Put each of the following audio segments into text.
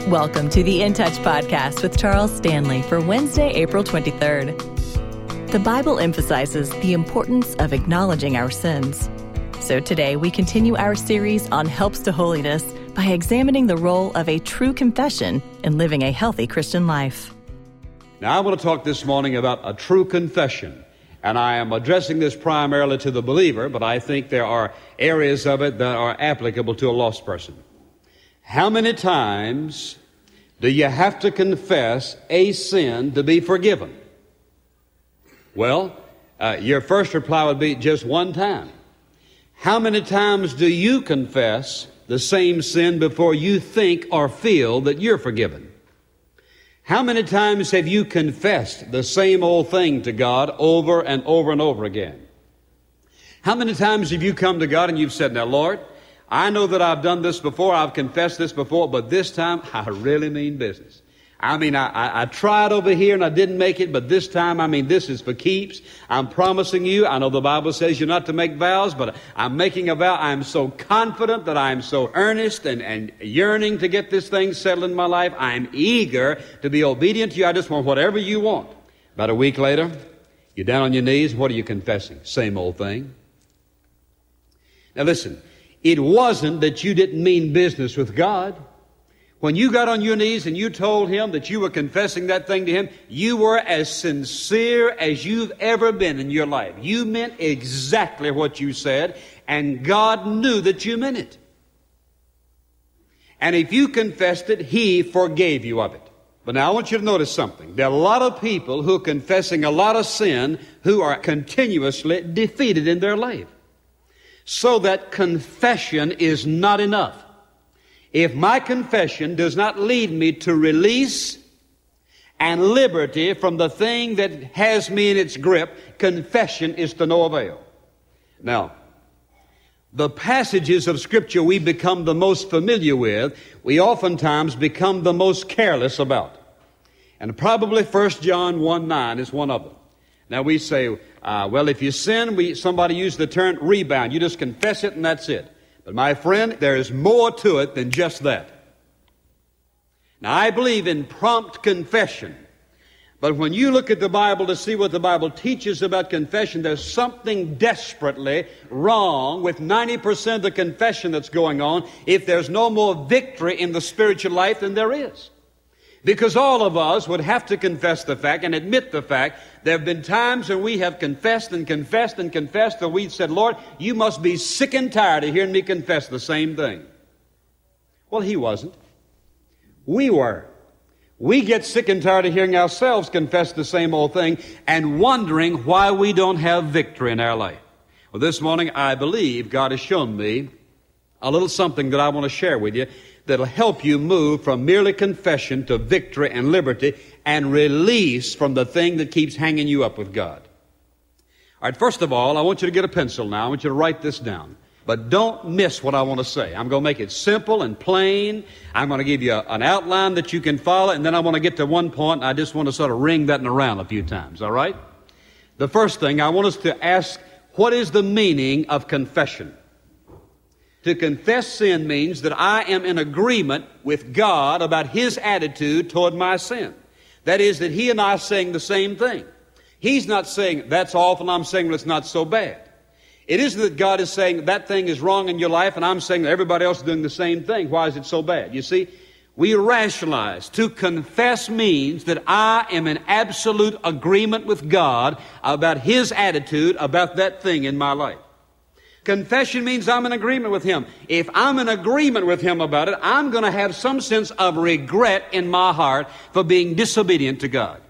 Welcome to the In Touch podcast with Charles Stanley for Wednesday, April 23rd. The Bible emphasizes the importance of acknowledging our sins. So today we continue our series on Helps to Holiness by examining the role of a true confession in living a healthy Christian life. Now I want to talk this morning about a true confession. And I am addressing this primarily to the believer, but I think there are areas of it that are applicable to a lost person. How many times do you have to confess a sin to be forgiven? Well, your first reply would be just one time. How many times do you confess the same sin before you think or feel that you're forgiven? How many times have you confessed the same old thing to God over and over and over again? How many times have you come to God and you've said, now, Lord, I know that I've done this before, I've confessed this before, but this time I really mean business. I tried over here and I didn't make it, but this time, this is for keeps. I'm promising you, I know the Bible says you're not to make vows, but I'm making a vow. I'm so confident that I'm so earnest and yearning to get this thing settled in my life. I'm eager to be obedient to you. I just want whatever you want. About a week later, you're down on your knees. What are you confessing? Same old thing. Now listen, it wasn't that you didn't mean business with God. When you got on your knees and you told Him that you were confessing that thing to Him, you were as sincere as you've ever been in your life. You meant exactly what you said, and God knew that you meant it. And if you confessed it, He forgave you of it. But now I want you to notice something. There are a lot of people who are confessing a lot of sin who are continuously defeated in their life. So that confession is not enough. If my confession does not lead me to release and liberty from the thing that has me in its grip, confession is to no avail. Now, the passages of Scripture we become the most familiar with, we oftentimes become the most careless about. And probably 1 John 1:9 is one of them. Now we say, well, if you sin, somebody used the term rebound. You just confess it and that's it. But my friend, there is more to it than just that. Now I believe in prompt confession. But when you look at the Bible to see what the Bible teaches about confession, there's something desperately wrong with 90% of the confession that's going on if there's no more victory in the spiritual life than there is. Because all of us would have to confess the fact and admit the fact there have been times when we have confessed and confessed and confessed that we said, Lord, you must be sick and tired of hearing me confess the same thing. Well, He wasn't. We were. We get sick and tired of hearing ourselves confess the same old thing and wondering why we don't have victory in our life. Well, this morning I believe God has shown me a little something that I want to share with you that'll help you move from merely confession to victory and liberty and release from the thing that keeps hanging you up with God. All right, first of all, I want you to get a pencil now. I want you to write this down. But don't miss what I want to say. I'm going to make it simple and plain. I'm going to give you an outline that you can follow, and then I want to get to one point, and I just want to sort of ring that around a few times, all right? The first thing, I want us to ask, what is the meaning of confession? To confess sin means that I am in agreement with God about His attitude toward my sin. That is, that He and I are saying the same thing. He's not saying, that's awful, I'm saying, well, it's not so bad. It isn't that God is saying that thing is wrong in your life and I'm saying that everybody else is doing the same thing. Why is it so bad? You see, we rationalize. To confess means that I am in absolute agreement with God about His attitude about that thing in my life. Confession means I'm in agreement with Him. If I'm in agreement with Him about it, I'm going to have some sense of regret in my heart for being disobedient to God.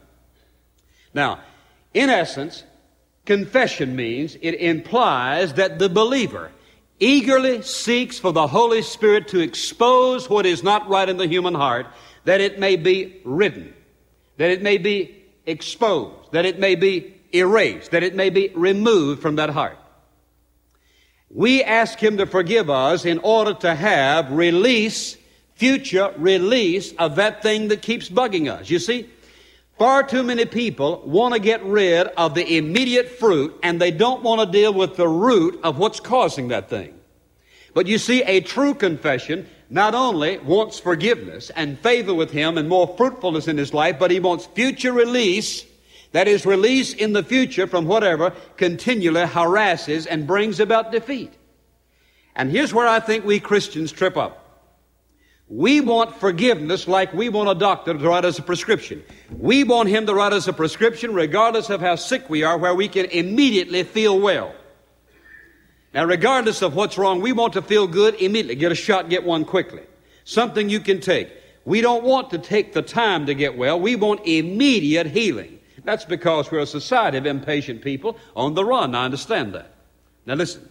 Now, in essence, confession means it implies that the believer eagerly seeks for the Holy Spirit to expose what is not right in the human heart, that it may be ridden, that it may be exposed, that it may be erased, that it may be removed from that heart. We ask Him to forgive us in order to have future release of that thing that keeps bugging us. You see, far too many people want to get rid of the immediate fruit and they don't want to deal with the root of what's causing that thing. But you see, a true confession not only wants forgiveness and favor with Him and more fruitfulness in his life, but he wants future release, that is, release in the future from whatever continually harasses and brings about defeat. And here's where I think we Christians trip up. We want forgiveness like we want a doctor to write us a prescription. We want him to write us a prescription regardless of how sick we are, where we can immediately feel well. Now, regardless of what's wrong, we want to feel good immediately. Get a shot, get one quickly. Something you can take. We don't want to take the time to get well. We want immediate healing. That's because we're a society of impatient people on the run. I understand that. Now listen.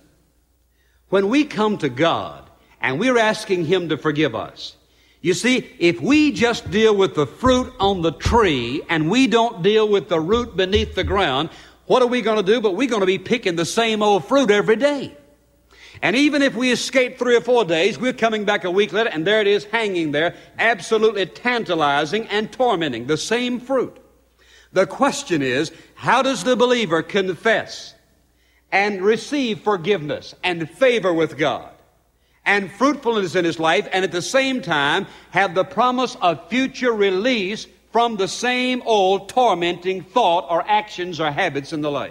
When we come to God and we're asking Him to forgive us, you see, if we just deal with the fruit on the tree and we don't deal with the root beneath the ground, what are we going to do? But we're going to be picking the same old fruit every day. And even if we escape 3 or 4 days, we're coming back a week later and there it is hanging there, absolutely tantalizing and tormenting, the same fruit. The question is, how does the believer confess and receive forgiveness and favor with God and fruitfulness in his life, and at the same time have the promise of future release from the same old tormenting thought or actions or habits in the life?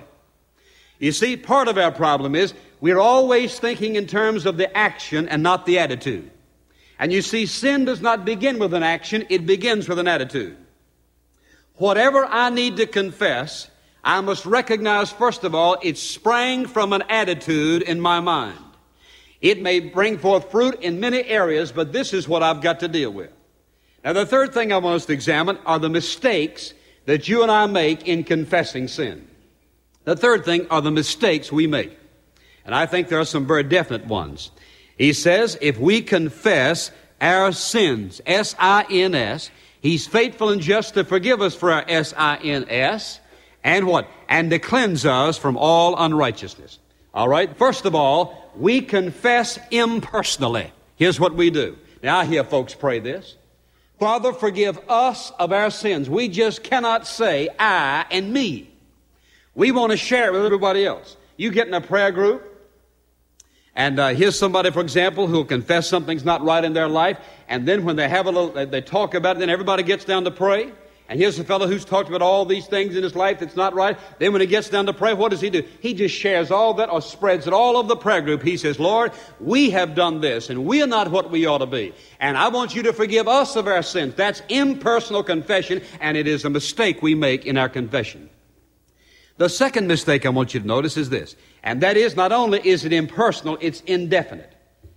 You see, part of our problem is we're always thinking in terms of the action and not the attitude. And you see, sin does not begin with an action, it begins with an attitude. Whatever I need to confess, I must recognize, first of all, it sprang from an attitude in my mind. It may bring forth fruit in many areas, but this is what I've got to deal with. Now, the third thing I want us to examine are the mistakes that you and I make in confessing sin. The third thing are the mistakes we make. And I think there are some very definite ones. He says, if we confess our sins, S-I-N-S, He's faithful and just to forgive us for our S-I-N-S, and what? And to cleanse us from all unrighteousness. All right? First of all, we confess impersonally. Here's what we do. Now, I hear folks pray this. Father, forgive us of our sins. We just cannot say I and me. We want to share it with everybody else. You get in a prayer group, and here's somebody, for example, who will confess something's not right in their life, and then when they have a little, they talk about it, then everybody gets down to pray. And here's a fellow who's talked about all these things in his life that's not right. Then when he gets down to pray, what does he do? He just shares all that or spreads it all over the prayer group. He says, Lord, we have done this, and we are not what we ought to be. And I want you to forgive us of our sins. That's impersonal confession, and it is a mistake we make in our confession. The second mistake I want you to notice is this, and that is not only is it impersonal, it's indefinite.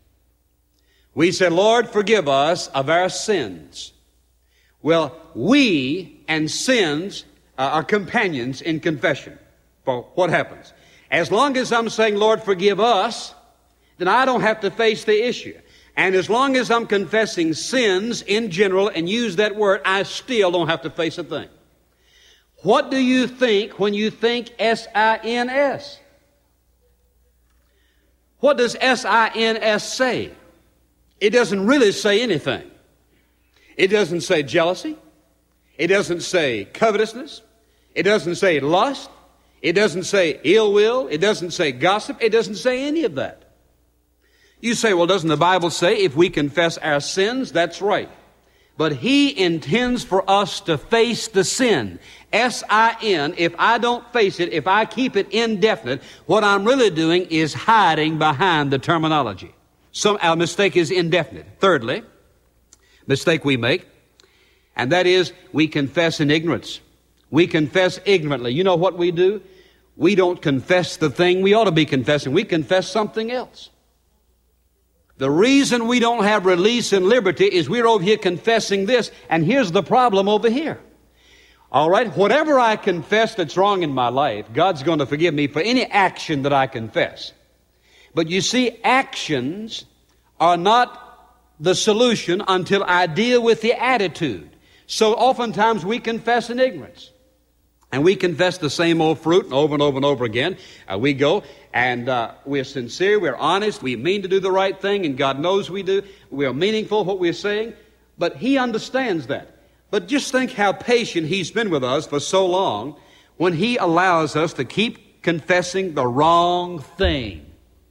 We say, Lord, forgive us of our sins. Well, we and sins are companions in confession. For what happens? As long as I'm saying, Lord, forgive us, then I don't have to face the issue. And as long as I'm confessing sins in general and use that word, I still don't have to face a thing. What do you think when you think S-I-N-S? What does S-I-N-S say? It doesn't really say anything. It doesn't say jealousy. It doesn't say covetousness. It doesn't say lust. It doesn't say ill will. It doesn't say gossip. It doesn't say any of that. You say, well, doesn't the Bible say if we confess our sins? That's right. But He intends for us to face the sin. S-I-N. If I don't face it, if I keep it indefinite, what I'm really doing is hiding behind the terminology. Our mistake is indefinite. Thirdly, mistake we make, and that is we confess in ignorance. We confess ignorantly. You know what we do? We don't confess the thing we ought to be confessing. We confess something else. The reason we don't have release and liberty is we're over here confessing this, and here's the problem over here. All right, whatever I confess that's wrong in my life, God's going to forgive me for any action that I confess. But you see, actions are not the solution until I deal with the attitude. So oftentimes we confess in ignorance. And we confess the same old fruit and over and over and over again. We go and we're sincere, we're honest, we mean to do the right thing, and God knows we do. We're meaningful what we're saying, but He understands that. But just think how patient He's been with us for so long when He allows us to keep confessing the wrong thing.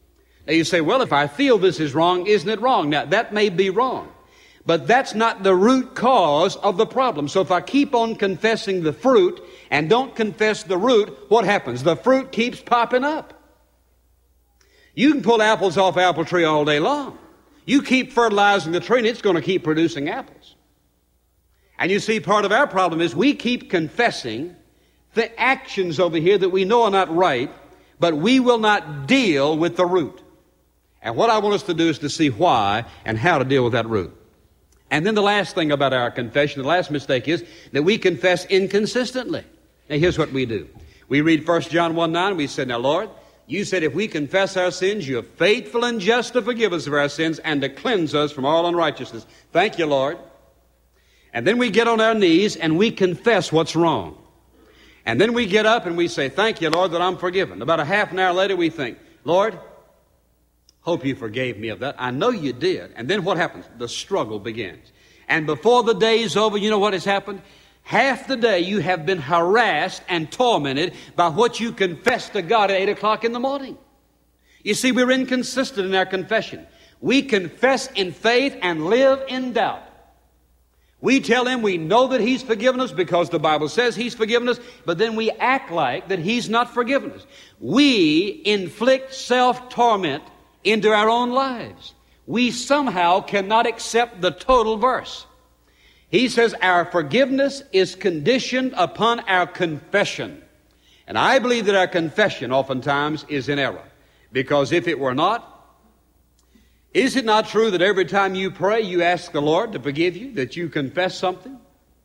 Now you say, well, if I feel this is wrong, isn't it wrong? Now, that may be wrong. But that's not the root cause of the problem. So if I keep on confessing the fruit and don't confess the root, what happens? The fruit keeps popping up. You can pull apples off apple tree all day long. You keep fertilizing the tree and it's going to keep producing apples. And you see, part of our problem is we keep confessing the actions over here that we know are not right, but we will not deal with the root. And what I want us to do is to see why and how to deal with that root. And then the last thing about our confession, the last mistake is that we confess inconsistently. Now here's what we do. We read 1 John 1:9, we say, now Lord, you said if we confess our sins, you are faithful and just to forgive us of our sins and to cleanse us from all unrighteousness. Thank you, Lord. And then we get on our knees and we confess what's wrong. And then we get up and we say, thank you, Lord, that I'm forgiven. About a half an hour later we think, Lord, hope you forgave me of that. I know you did. And then what happens? The struggle begins. And before the day's over, you know what has happened? Half the day you have been harassed and tormented by what you confessed to God at 8 o'clock in the morning. You see, we're inconsistent in our confession. We confess in faith and live in doubt. We tell Him we know that He's forgiven us because the Bible says He's forgiven us, but then we act like that He's not forgiven us. We inflict self-torment into our own lives. We somehow cannot accept the total verse. He says our forgiveness is conditioned upon our confession. And I believe that our confession oftentimes is in error. Because if it were not, is it not true that every time you pray, you ask the Lord to forgive you, that you confess something?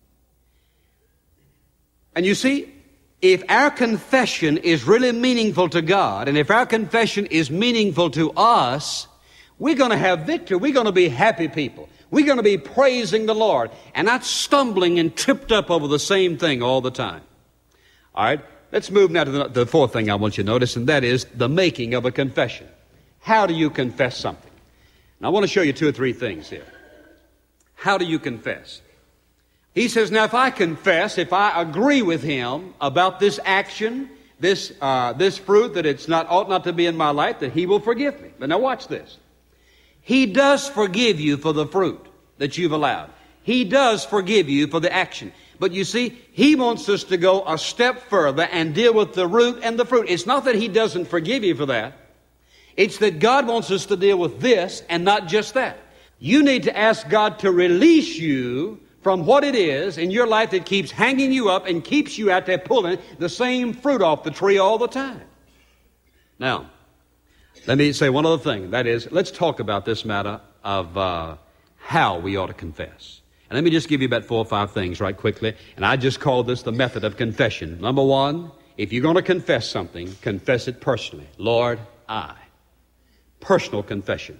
And you see, if our confession is really meaningful to God, and if our confession is meaningful to us, we're going to have victory. We're going to be happy people. We're going to be praising the Lord and not stumbling and tripped up over the same thing all the time. All right, let's move now to the fourth thing I want you to notice, and that is the making of a confession. How do you confess something? Now, I want to show you 2 or 3 things here. How do you confess? He says, now if I confess, if I agree with Him about this action, this fruit, that it's ought not to be in my life, that He will forgive me. But now watch this. He does forgive you for the fruit that you've allowed. He does forgive you for the action. But you see, He wants us to go a step further and deal with the root and the fruit. It's not that He doesn't forgive you for that. It's that God wants us to deal with this and not just that. You need to ask God to release you from what it is in your life that keeps hanging you up and keeps you out there pulling the same fruit off the tree all the time. Now, let me say one other thing. That is, let's talk about this matter of how we ought to confess. And let me just give you about 4 or 5 things right quickly. And I just call this the method of confession. Number 1, if you're going to confess something, confess it personally. Lord, I. Personal confession.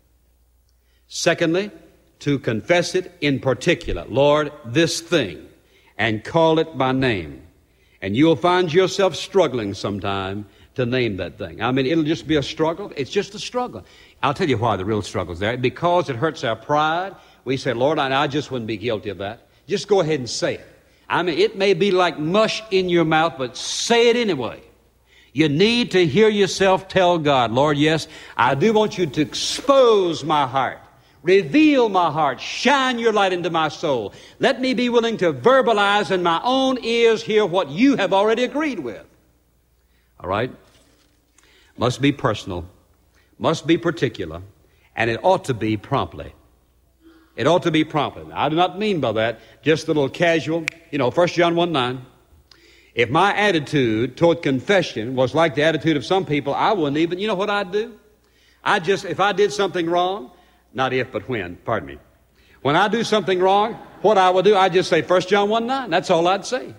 Secondly, to confess it in particular. Lord, this thing, and call it by name. And you'll find yourself struggling sometime to name that thing. I mean, it'll just be a struggle. It's just a struggle. I'll tell you why the real struggle's there. Because it hurts our pride. We say, Lord, I just wouldn't be guilty of that. Just go ahead and say it. I mean, it may be like mush in your mouth, but say it anyway. You need to hear yourself tell God, Lord, yes, I do want you to expose my heart. Reveal my heart. Shine your light into my soul. Let me be willing to verbalize in my own ears hear what you have already agreed with. All right? Must be personal. Must be particular. And it ought to be promptly. It ought to be promptly. Now, I do not mean by that just a little casual. 1 John 1:9. If my attitude toward confession was like the attitude of some people, I wouldn't even, you know what I'd do? If I did something wrong, not if, but when, pardon me. When I do something wrong, what I would do, I'd just say 1 John 1:9. That's all I'd say.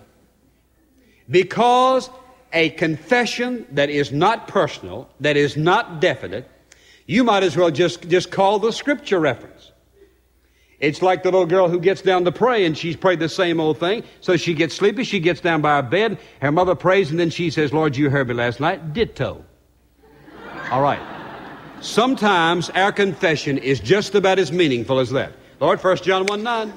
Because a confession that is not personal, that is not definite, you might as well just call the scripture reference. It's like the little girl who gets down to pray and she's prayed the same old thing. So she gets sleepy, she gets down by her bed, her mother prays, and then she says, Lord, you heard me last night. Ditto. All right. Sometimes our confession is just about as meaningful as that. Lord, 1 John 1:9.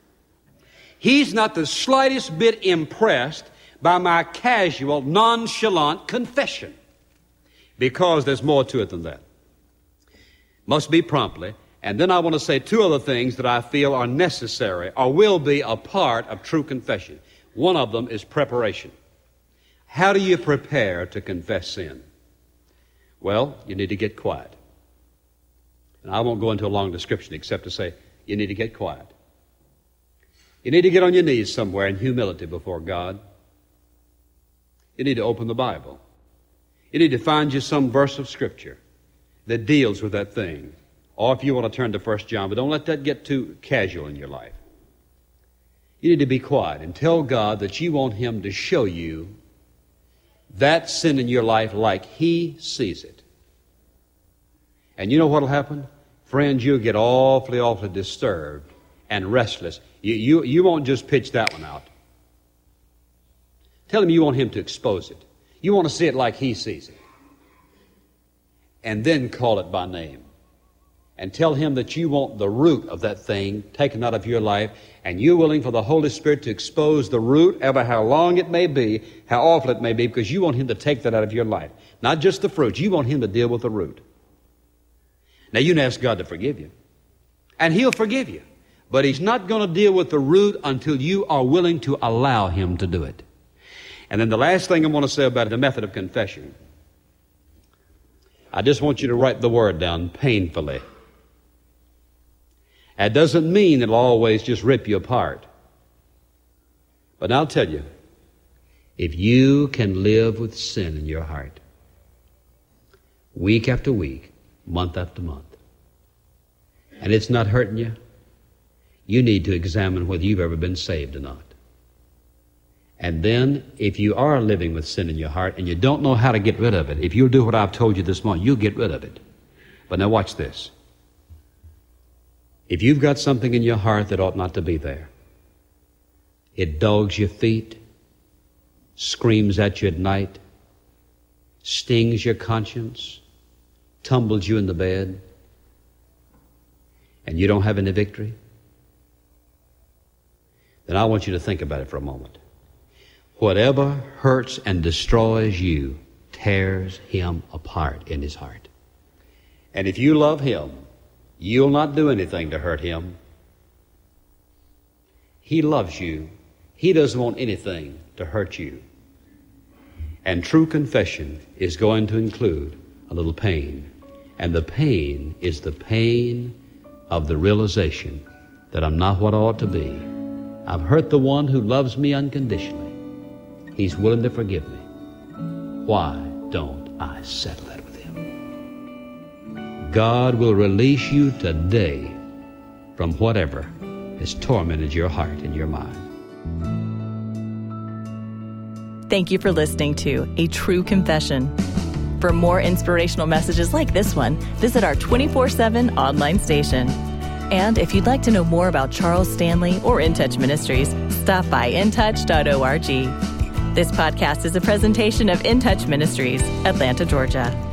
He's not the slightest bit impressed by my casual, nonchalant confession. Because there's more to it than that. Must be promptly. And then I want to say two other things that I feel are necessary or will be a part of true confession. One of them is preparation. How do you prepare to confess sin? Well, you need to get quiet. And I won't go into a long description except to say you need to get quiet. You need to get on your knees somewhere in humility before God. You need to open the Bible. You need to find you some verse of Scripture that deals with that thing. Or if you want to turn to 1 John, but don't let that get too casual in your life. You need to be quiet and tell God that you want Him to show you that sin in your life like He sees it. And you know what will happen? Friends, you'll get awfully disturbed and restless. You won't just pitch that one out. Tell Him you want Him to expose it. You want to see it like He sees it. And then call it by name. And tell Him that you want the root of that thing taken out of your life, and you're willing for the Holy Spirit to expose the root, ever how long it may be, how awful it may be, because you want Him to take that out of your life. Not just the fruit. You want Him to deal with the root. Now, you can ask God to forgive you. And He'll forgive you. But He's not going to deal with the root until you are willing to allow Him to do it. And then the last thing I want to say about the method of confession, I just want you to write the word down, painfully. That doesn't mean it'll always just rip you apart. But I'll tell you, if you can live with sin in your heart, week after week, month after month, and it's not hurting you, you need to examine whether you've ever been saved or not. And then, if you are living with sin in your heart and you don't know how to get rid of it, if you'll do what I've told you this morning, you'll get rid of it. But now watch this. If you've got something in your heart that ought not to be there, it dogs your feet, screams at you at night, stings your conscience, tumbles you in the bed, and you don't have any victory, then I want you to think about it for a moment. Whatever hurts and destroys you tears Him apart in His heart. And if you love Him, you'll not do anything to hurt Him. He loves you. He doesn't want anything to hurt you. And true confession is going to include a little pain. And the pain is the pain of the realization that I'm not what I ought to be. I've hurt the one who loves me unconditionally. He's willing to forgive me. Why don't I settle that with Him? God will release you today from whatever has tormented your heart and your mind. Thank you for listening to A True Confession. For more inspirational messages like this one, visit our 24/7 online station. And if you'd like to know more about Charles Stanley or In Touch Ministries, stop by intouch.org. This podcast is a presentation of In Touch Ministries, Atlanta, Georgia.